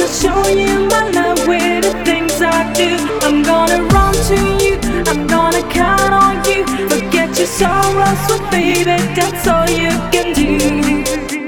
show you my love with the things I do. I'm gonna run to you, I'm gonna count on you. Forget your sorrows, but baby, that's all you can do.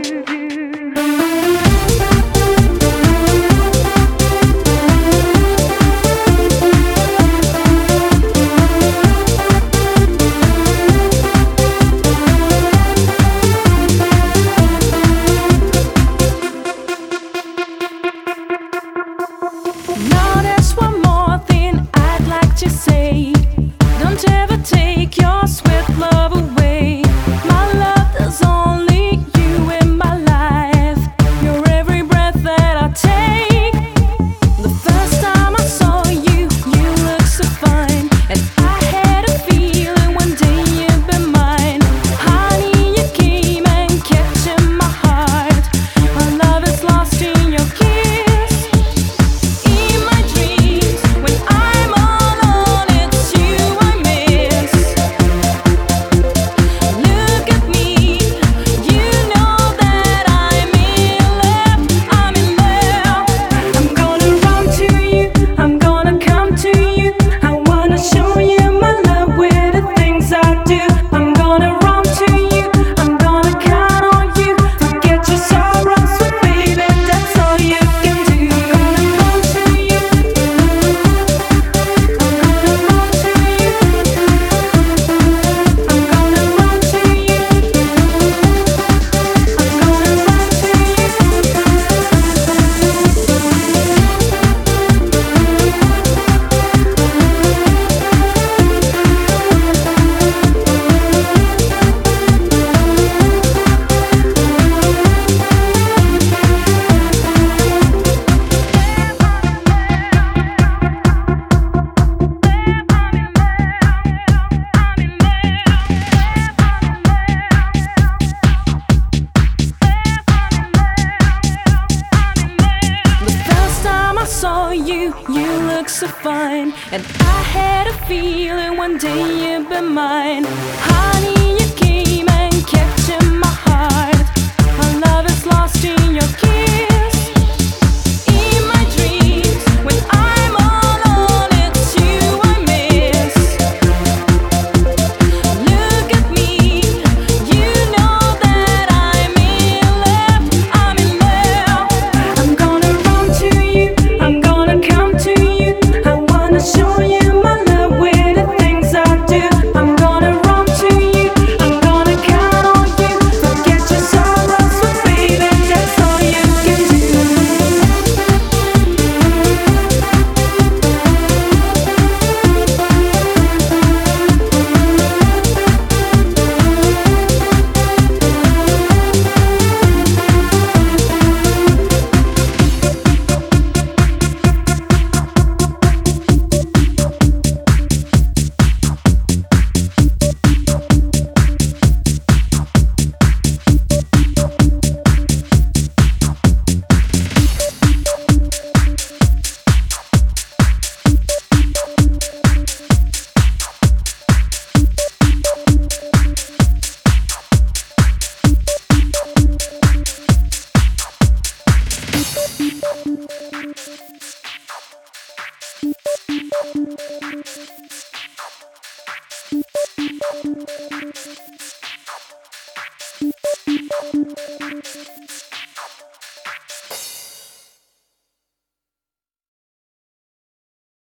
Now there's one more thing I'd like to say. Don't ever take your sweet love away. My love, there's only you in my life. You're every breath that I take. The first time I saw you, you looked so fine, and I had a feeling one day you'd be mine. Honey, you came and captured my heart. My love is lost in your kiss. You look so fine, and I had a feeling one day you'd be mine. Honey, you came and captured my heart. My love is lost in your kiss. In my dreams, when I'm alone, it's you I miss. Look at me, you know that I'm in love. I'm in love. I'm gonna run to you, I'm gonna come to you. I wanna show you my love with the things I do. I'm gonna run to you, I'm gonna count on you. Forget your sorrows, but baby, that's all you can do.